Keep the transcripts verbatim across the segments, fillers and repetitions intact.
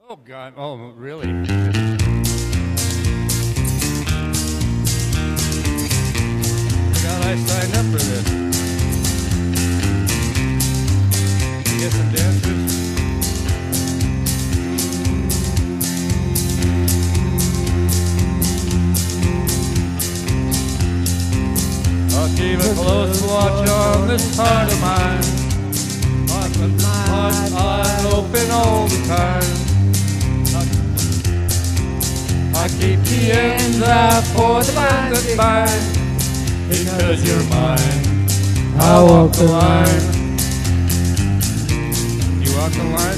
Oh, God. Oh, really? God, I signed up for this. Get some dancers. I'll keep a close watch on this heart of mine. I'll keep my eyes open all the time. I keep the ends out for the lines that bind. Because you're mine, I walk the line. You walk the line?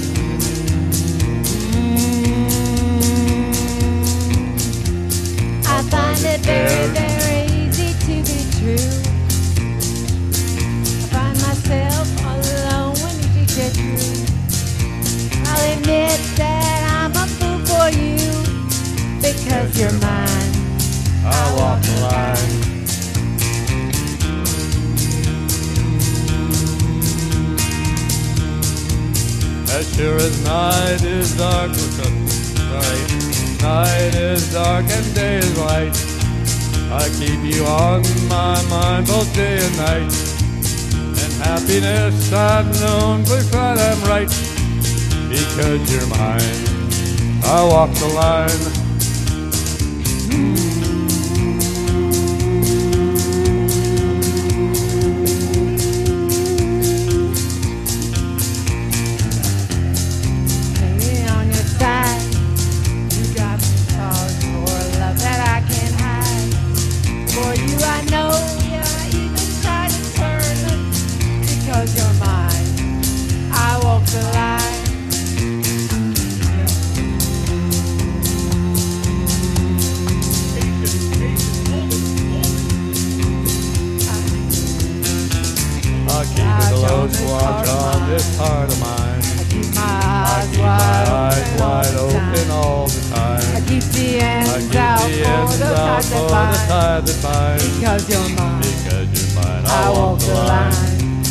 I find it very, very easy to be true. I find myself all alone when you get through. I'll admit that I'm a fool for you. Because you're mine, I walk the line. As sure as night is dark, sorry, night is dark and day is light. I keep you on my mind both day and night. And happiness I've known for sure I'm right. Because you're mine, I walk the line. You're mine, I walk the line. I'll keep a close watch on this heart of mine. I keep my I eyes keep my eyes wide open all the I time. keep the I ends keep out the for ends the out tie for the that binds. tie that binds. Because you're mine, Because you're mine, I, I walk the line.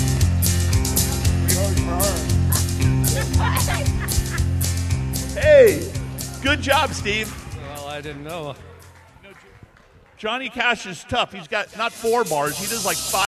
Hey, good job, Steve. Well, I didn't know. Johnny Cash is tough. He's got not four bars. He does like five.